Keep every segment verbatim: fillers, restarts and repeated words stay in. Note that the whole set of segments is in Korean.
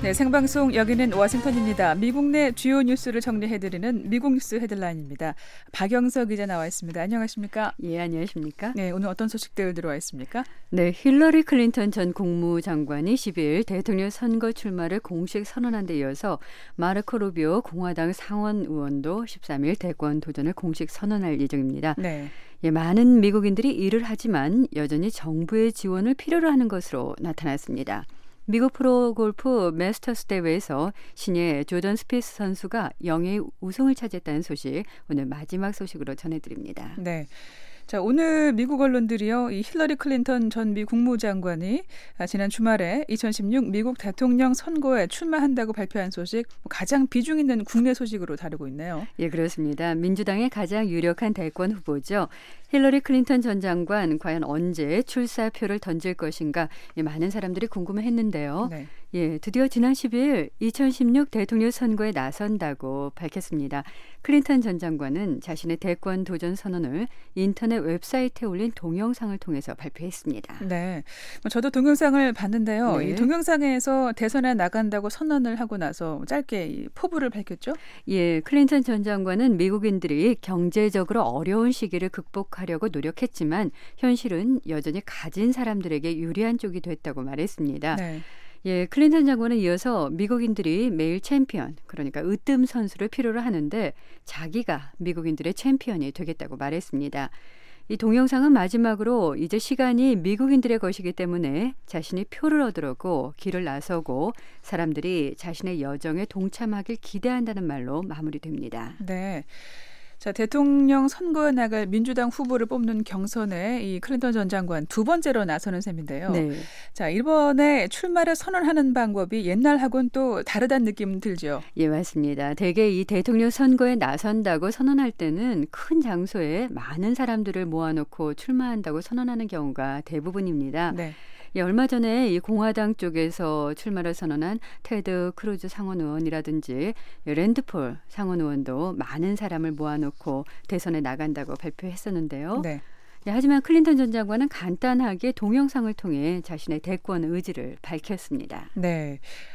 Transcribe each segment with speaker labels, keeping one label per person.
Speaker 1: 네, 생방송 여기는 워싱턴입니다. 미국 내 주요 뉴스를 정리해드리는 미국 뉴스 헤드라인입니다. 박영석 기자 나와 있습니다. 안녕하십니까?
Speaker 2: 예, 안녕하십니까?
Speaker 1: 네, 오늘 어떤 소식들 들어와 있습니까?
Speaker 2: 네, 힐러리 클린턴 전 국무장관이 십일 대통령 선거 출마를 공식 선언한 데 이어서 마르코 루비오 공화당 상원 의원도 십삼일 대권 도전을 공식 선언할 예정입니다.
Speaker 1: 네.
Speaker 2: 예, 많은 미국인들이 일을 하지만 여전히 정부의 지원을 필요로 하는 것으로 나타났습니다. 미국 프로골프 메스터스 대회에서 신예 조던 스피스 선수가 영예의 우승을 차지했다는 소식, 오늘 마지막 소식으로 전해드립니다.
Speaker 1: 네. 자, 오늘 미국 언론들이요, 이 힐러리 클린턴 전 미 국무장관이 지난 주말에 이천십육 미국 대통령 선거에 출마한다고 발표한 소식, 가장 비중 있는 국내 소식으로 다루고 있네요.
Speaker 2: 예, 그렇습니다. 민주당의 가장 유력한 대권 후보죠. 힐러리 클린턴 전 장관 과연 언제 출사표를 던질 것인가, 예, 많은 사람들이 궁금해했는데요.
Speaker 1: 네.
Speaker 2: 예, 드디어 지난 십일 이천십육 대통령 선거에 나선다고 밝혔습니다. 클린턴 전 장관은 자신의 대권 도전 선언을 인터넷 웹사이트에 올린 동영상을 통해서 발표했습니다.
Speaker 1: 네, 저도 동영상을 봤는데요.
Speaker 2: 네.
Speaker 1: 이 동영상에서 대선에 나간다고 선언을 하고 나서 짧게 이 포부를 밝혔죠?
Speaker 2: 예, 클린턴 전 장관은 미국인들이 경제적으로 어려운 시기를 극복하려고 노력했지만 현실은 여전히 가진 사람들에게 유리한 쪽이 됐다고 말했습니다.
Speaker 1: 네.
Speaker 2: 예, 클린턴 장관은 이어서 미국인들이 매일 챔피언, 그러니까 으뜸 선수를 필요로 하는데 자기가 미국인들의 챔피언이 되겠다고 말했습니다. 이 동영상은 마지막으로 이제 시간이 미국인들의 것이기 때문에 자신이 표를 얻으려고 길을 나서고 사람들이 자신의 여정에 동참하길 기대한다는 말로 마무리됩니다.
Speaker 1: 네. 자, 대통령 선거에 나갈 민주당 후보를 뽑는 경선에 이 클린턴 전 장관 두 번째로 나서는 셈인데요.
Speaker 2: 네.
Speaker 1: 자, 이번에 출마를 선언하는 방법이 옛날하고는 또 다르다는 느낌 들죠.
Speaker 2: 예, 맞습니다. 대개 이 대통령 선거에 나선다고 선언할 때는 큰 장소에 많은 사람들을 모아놓고 출마한다고 선언하는 경우가 대부분입니다.
Speaker 1: 네.
Speaker 2: 예, 얼마 전에 이 공화당 쪽에서 출마를 선언한 테드 크루즈 상원 의원이라든지 랜드폴 상원 의원도 많은 사람을 모아놓고 대선에 나간다고 발표했었는데요.
Speaker 1: 네.
Speaker 2: 네, 하지만 클린턴 전 장관은 간단하게 동영상을 통해 자신의 대권 의지를 밝혔습니다.
Speaker 1: 네.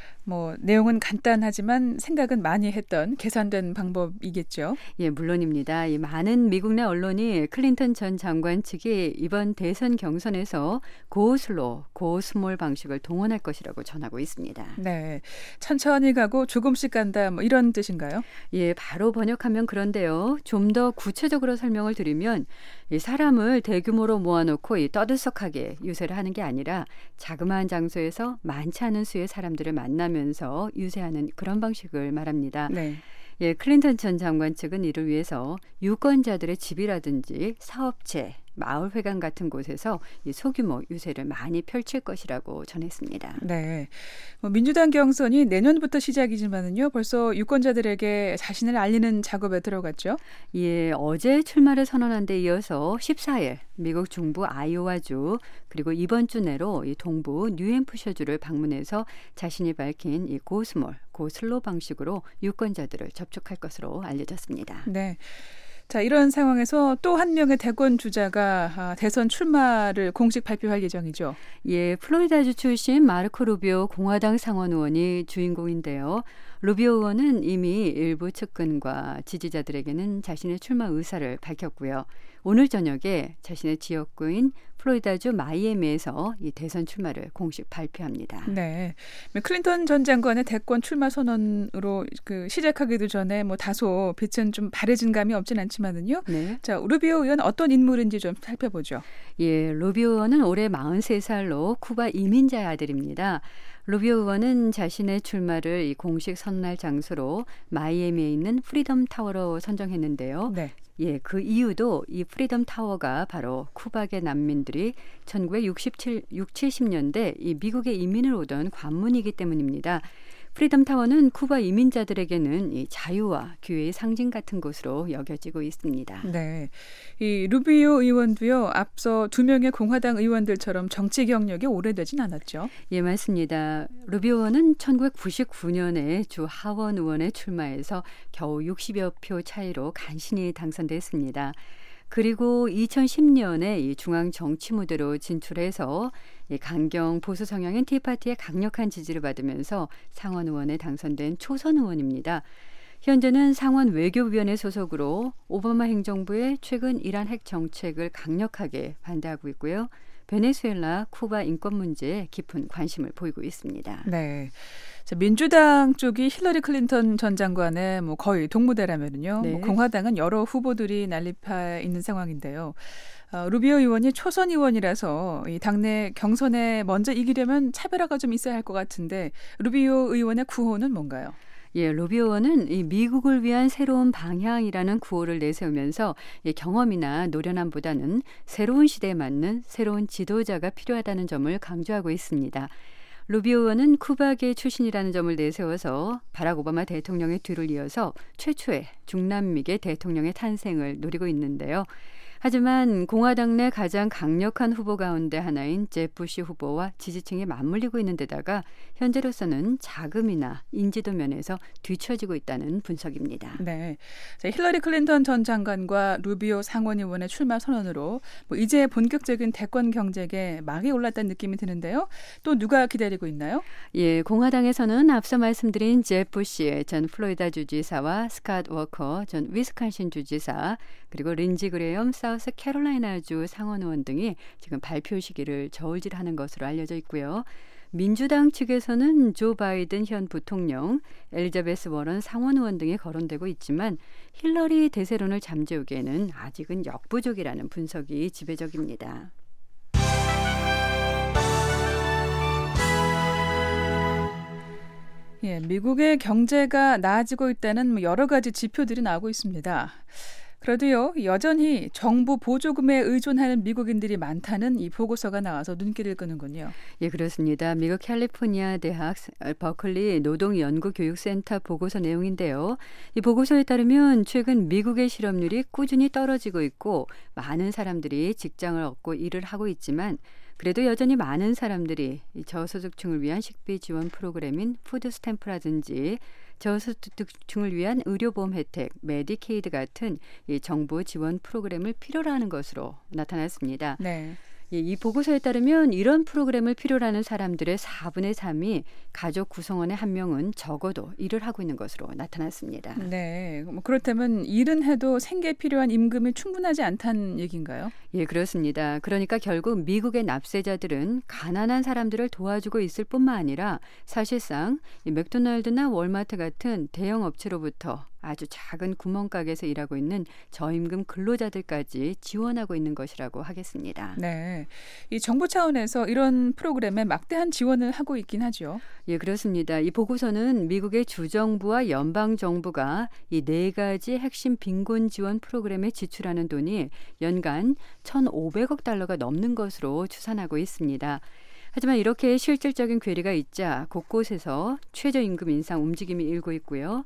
Speaker 1: 뭐 내용은 간단하지만 생각은 많이 했던 계산된 방법이겠죠.
Speaker 2: 예, 물론입니다. 이 많은 미국 내 언론이 클린턴 전 장관 측이 이번 대선 경선에서 고슬로, 고스몰 방식을 동원할 것이라고 전하고 있습니다.
Speaker 1: 네, 천천히 가고 조금씩 간다, 뭐 이런 뜻인가요?
Speaker 2: 예, 바로 번역하면 그런데요. 좀 더 구체적으로 설명을 드리면 이 사람을 대규모로 모아놓고 이 떠들썩하게 유세를 하는 게 아니라 자그마한 장소에서 많지 않은 수의 사람들을 만나면 면서 유세하는 그런 방식을 말합니다.
Speaker 1: 네.
Speaker 2: 예, 클린턴 전 장관 측은 이를 위해서 유권자들의 집이라든지 사업체, 마을회관 같은 곳에서 이 소규모 유세를 많이 펼칠 것이라고 전했습니다.
Speaker 1: 네, 뭐 민주당 경선이 내년부터 시작이지만은요, 벌써 유권자들에게 자신을 알리는 작업에 들어갔죠.
Speaker 2: 예, 어제 출마를 선언한 데 이어서 십사일 미국 중부 아이오와주 그리고 이번 주 내로 이 동부 뉴햄프셔주를 방문해서 자신이 밝힌 이 고스몰, 고슬로 방식으로 유권자들을 접촉할 것으로 알려졌습니다.
Speaker 1: 네. 자, 이런 상황에서 또 한 명의 대권 주자가 대선 출마를 공식 발표할 예정이죠.
Speaker 2: 예, 플로리다주 출신 마르코 루비오 공화당 상원 의원이 주인공인데요. 루비오 의원은 이미 일부 측근과 지지자들에게는 자신의 출마 의사를 밝혔고요. 오늘 저녁에 자신의 지역구인 플로리다주 마이애미에서 이 대선 출마를 공식 발표합니다.
Speaker 1: 네, 클린턴 전 장관의 대권 출마 선언으로 그 시작하기도 전에 뭐 다소 빛은 좀 바래진 감이 없진 않지만은요.
Speaker 2: 네.
Speaker 1: 자, 루비오 의원 어떤 인물인지 좀 살펴보죠.
Speaker 2: 예, 루비오 의원은 올해 마흔세 살로 쿠바 이민자의 아들입니다. 루비오 의원은 자신의 출마를 이 공식 선언할 장소로 마이애미에 있는 프리덤 타워로 선정했는데요.
Speaker 1: 네.
Speaker 2: 예, 그 이유도 이 프리덤 타워가 바로 쿠바계 난민들이 천구백육십칠, 칠십 년대 이 미국에 이민을 오던 관문이기 때문입니다. 프리덤 타워는 쿠바 이민자들에게는 이 자유와 기회의 상징 같은 곳으로 여겨지고 있습니다.
Speaker 1: 네, 이 루비오 의원도요, 앞서 두 명의 공화당 의원들처럼 정치 경력이 오래되진 않았죠.
Speaker 2: 예, 맞습니다. 루비오 의원은 천구백구십구 년에 주 하원 의원에 출마해서 겨우 육십여 표 차이로 간신히 당선됐습니다. 그리고 이천십 년에 이 중앙 정치 무대로 진출해서 이 강경 보수 성향인 티파티의 강력한 지지를 받으면서 상원 의원에 당선된 초선 의원입니다. 현재는 상원 외교위원회 소속으로 오바마 행정부의 최근 이란 핵 정책을 강력하게 반대하고 있고요. 베네수엘라, 쿠바 인권 문제에 깊은 관심을 보이고 있습니다.
Speaker 1: 네. 자, 민주당 쪽이 힐러리 클린턴 전 장관의 뭐 거의 동무대라면요.
Speaker 2: 네.
Speaker 1: 뭐 공화당은 여러 후보들이 난립해 있는 상황인데요. 어, 루비오 의원이 초선 의원이라서 이 당내 경선에 먼저 이기려면 차별화가 좀 있어야 할 것 같은데 루비오 의원의 구호는 뭔가요?
Speaker 2: 예, 루비오 의원은 이 미국을 위한 새로운 방향이라는 구호를 내세우면서 이 경험이나 노련함보다는 새로운 시대에 맞는 새로운 지도자가 필요하다는 점을 강조하고 있습니다. 루비오 의원은 쿠바계 출신이라는 점을 내세워서 바락 오바마 대통령의 뒤를 이어서 최초의 중남미계 대통령의 탄생을 노리고 있는데요. 하지만 공화당 내 가장 강력한 후보 가운데 하나인 제프 부시 후보와 지지층이 맞물리고 있는 데다가 현재로서는 자금이나 인지도 면에서 뒤처지고 있다는 분석입니다.
Speaker 1: 네, 자, 힐러리 클린턴 전 장관과 루비오 상원의원의 출마 선언으로 뭐 이제 본격적인 대권 경쟁에 막이 올랐다는 느낌이 드는데요. 또 누가 기다리고 있나요?
Speaker 2: 예, 공화당에서는 앞서 말씀드린 제프 부시 전 플로리다 주지사와 스캇 워커 전 위스콘신 주지사 그리고 린지 그레엄 사우스 캐롤라이나주 상원의원 등이 지금 발표 시기를 저울질하는 것으로 알려져 있고요. 민주당 측에서는 조 바이든 현 부통령, 엘리자베스 워런 상원의원 등이 거론되고 있지만 힐러리 대세론을 잠재우기에는 아직은 역부족이라는 분석이 지배적입니다.
Speaker 1: 예, 미국의 경제가 나아지고 있다는 여러 가지 지표들이 나오고 있습니다. 그래도요, 여전히 정부 보조금에 의존하는 미국인들이 많다는 이 보고서가 나와서 눈길을 끄는군요.
Speaker 2: 예, 그렇습니다. 미국 캘리포니아 대학 버클리 노동연구교육센터 보고서 내용인데요. 이 보고서에 따르면 최근 미국의 실업률이 꾸준히 떨어지고 있고 많은 사람들이 직장을 얻고 일을 하고 있지만 그래도 여전히 많은 사람들이 이 저소득층을 위한 식비 지원 프로그램인 푸드 스탬프라든지 저소득층을 위한 의료보험 혜택, 메디케이드 같은 이 정부 지원 프로그램을 필요로 하는 것으로 나타났습니다.
Speaker 1: 네.
Speaker 2: 이, 이 보고서에 따르면 이런 프로그램을 필요로 하는 사람들의 사분의 삼이 가족 구성원의 한 명은 적어도 일을 하고 있는 것으로 나타났습니다.
Speaker 1: 네, 뭐 그렇다면 일은 해도 생계에 필요한 임금이 충분하지 않다는 얘기인가요?
Speaker 2: 예, 그렇습니다. 그러니까 결국 미국의 납세자들은 가난한 사람들을 도와주고 있을 뿐만 아니라 사실상 이 맥도날드나 월마트 같은 대형 업체로부터 아주 작은 구멍가게에서 일하고 있는 저임금 근로자들까지 지원하고 있는 것이라고 하겠습니다.
Speaker 1: 네, 이 정부 차원에서 이런 프로그램에 막대한 지원을 하고 있긴 하죠.
Speaker 2: 예, 그렇습니다. 이 보고서는 미국의 주정부와 연방정부가 이 네 가지 핵심 빈곤 지원 프로그램에 지출하는 돈이 연간 천오백억 달러가 넘는 것으로 추산하고 있습니다. 하지만 이렇게 실질적인 괴리가 있자 곳곳에서 최저임금 인상 움직임이 일고 있고요.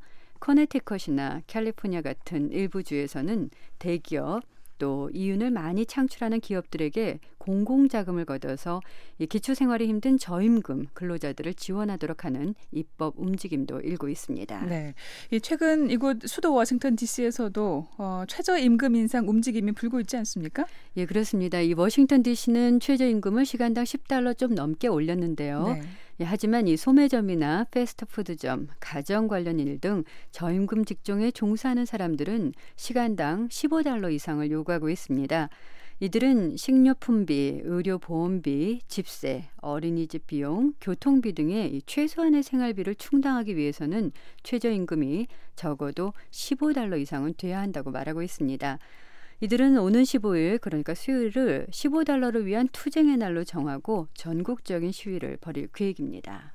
Speaker 2: 커네티컷이나 캘리포니아 같은 일부 주에서는 대기업 또 이윤을 많이 창출하는 기업들에게 공공자금을 걷어서 이 기초생활이 힘든 저임금 근로자들을 지원하도록 하는 입법 움직임도 일고 있습니다.
Speaker 1: 네, 이 최근 이곳 수도 워싱턴 디씨에서도 어, 최저임금 인상 움직임이 불고 있지 않습니까?
Speaker 2: 예, 그렇습니다. 이 워싱턴 디씨는 최저임금을 시간당 십 달러 좀 넘게 올렸는데요.
Speaker 1: 네.
Speaker 2: 예, 하지만 이 소매점이나 패스트푸드점, 가정 관련 일 등 저임금 직종에 종사하는 사람들은 시간당 십오 달러 이상을 요구하고 있습니다. 이들은 식료품비, 의료보험비, 집세, 어린이집 비용, 교통비 등의 이 최소한의 생활비를 충당하기 위해서는 최저임금이 적어도 십오 달러 이상은 돼야 한다고 말하고 있습니다. 이들은 오는 십오 일 그러니까 수요일을 십오 달러를 위한 투쟁의 날로 정하고 전국적인 시위를 벌일 계획입니다.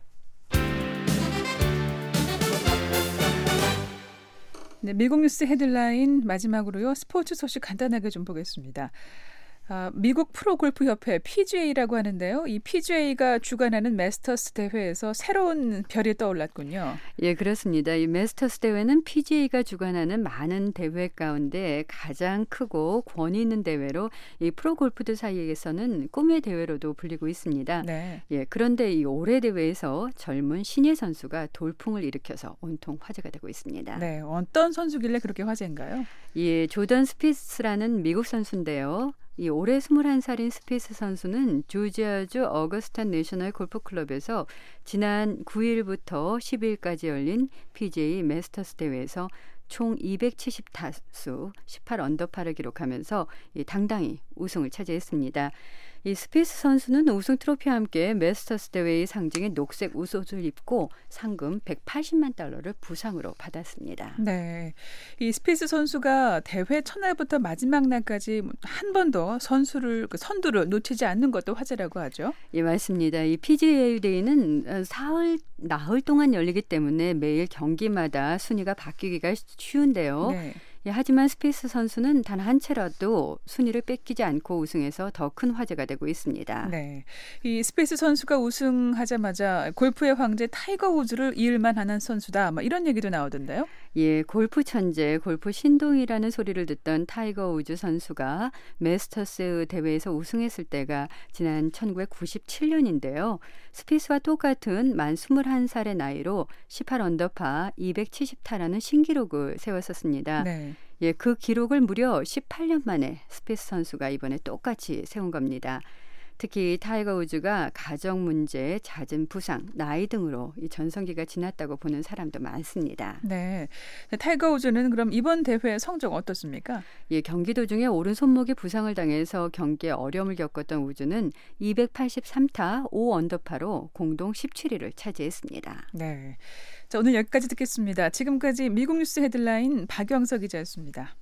Speaker 1: 네, 미국 뉴스 헤드라인 마지막으로요. 스포츠 소식 간단하게 좀 보겠습니다. 아, 미국 프로골프협회 피지에이라고 하는데요. 이 피지에이가 주관하는 마스터스 대회에서 새로운 별이 떠올랐군요.
Speaker 2: 예, 그렇습니다. 이 마스터스 대회는 피지에이가 주관하는 많은 대회 가운데 가장 크고 권위 있는 대회로 이 프로골프들 사이에서는 꿈의 대회로도 불리고 있습니다.
Speaker 1: 네.
Speaker 2: 예, 그런데 이 올해 대회에서 젊은 신예 선수가 돌풍을 일으켜서 온통 화제가 되고 있습니다.
Speaker 1: 네, 어떤 선수길래 그렇게 화제인가요?
Speaker 2: 예, 조던 스피스라는 미국 선수인데요. 이 올해 스물한 살인 스피스 선수는 조지아주 어거스타 내셔널 골프클럽에서 지난 구일부터 십일까지 열린 피지에이 마스터스 대회에서 총 이백칠십 타수 십팔 언더파를 기록하면서 당당히 우승을 차지했습니다. 이 스피스 선수는 우승 트로피와 함께 마스터스 대회의 상징인 녹색 우옷을 입고 상금 백팔십만 달러를 부상으로 받았습니다.
Speaker 1: 네, 이 스피스 선수가 대회 첫날부터 마지막 날까지 한 번도 선수를 그 선두를 놓치지 않는 것도 화제라고 하죠.
Speaker 2: 예, 맞습니다. 이 피지에이 데이는 사흘 나흘 동안 열리기 때문에 매일 경기마다 순위가 바뀌기가 쉬운데요.
Speaker 1: 네.
Speaker 2: 예, 하지만 스피스 선수는 단 한 채라도 순위를 뺏기지 않고 우승해서 더 큰 화제가 되고 있습니다.
Speaker 1: 네, 이 스피스 선수가 우승하자마자 골프의 황제 타이거 우즈를 이을만 하는 선수다. 뭐 이런 얘기도 나오던데요.
Speaker 2: 예, 골프 천재, 골프 신동이라는 소리를 듣던 타이거 우즈 선수가 마스터스 대회에서 우승했을 때가 지난 천구백구십칠 년인데요. 스피스와 똑같은 만 스물한 살의 나이로 십팔 언더파 이백칠십 타라는 신기록을 세웠었습니다.
Speaker 1: 네.
Speaker 2: 예, 그 기록을 무려 십팔 년 만에 스피스 선수가 이번에 똑같이 세운 겁니다. 특히 타이거 우즈가 가정 문제, 잦은 부상, 나이 등으로 이 전성기가 지났다고 보는 사람도 많습니다.
Speaker 1: 네, 타이거 우즈는 그럼 이번 대회 성적 어떻습니까?
Speaker 2: 예, 경기 도중에 오른손목에 부상을 당해서 경기에 어려움을 겪었던 우즈는 이백팔십삼 타 오 언더파로 공동 십칠 위를 차지했습니다.
Speaker 1: 네, 자, 오늘 여기까지 듣겠습니다. 지금까지 미국 뉴스 헤드라인 박영석 기자였습니다.